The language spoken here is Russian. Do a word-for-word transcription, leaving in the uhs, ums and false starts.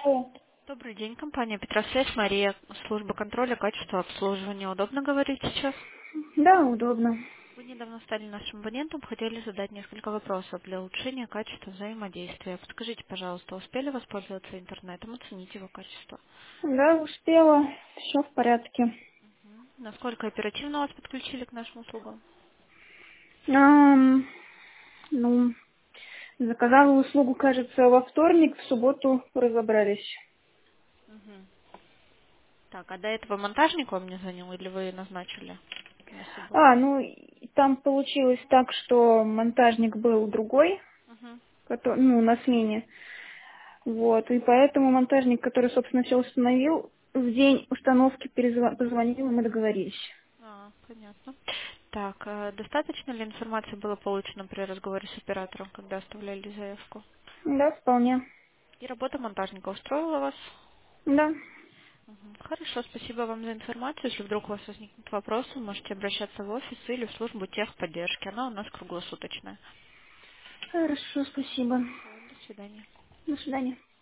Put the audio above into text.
Алло. Добрый день, компания Петросвязь, Мария, служба контроля качества обслуживания. Удобно говорить сейчас? Да, удобно. Вы недавно стали нашим абонентом, хотели задать несколько вопросов для улучшения качества взаимодействия. Подскажите, пожалуйста, успели воспользоваться интернетом, оценить его качество? Да, успела. Все в порядке. Мгм. Насколько оперативно вас подключили к нашим услугам? Ам, ну, заказала услугу, кажется, во вторник, в субботу разобрались. Мгм. Так, а до этого монтажник вам не звонил или вы назначили на А, субботу? ну, и там получилось так, что монтажник был другой, Мгм. кото- ну, на смене. Вот, и поэтому монтажник, который, собственно, все установил, в день установки перезва- позвонил, и мы договорились. А, понятно. Так, а достаточно ли информации было получено при разговоре с оператором, когда оставляли заявку? Да, вполне. И работа монтажника устроила вас? Да. Мгм. Хорошо, спасибо вам за информацию. Если вдруг у вас возникнут вопросы, вы можете обращаться в офис или в службу техподдержки. Она у нас круглосуточная. Хорошо, спасибо. Всё, до свидания. До свидания.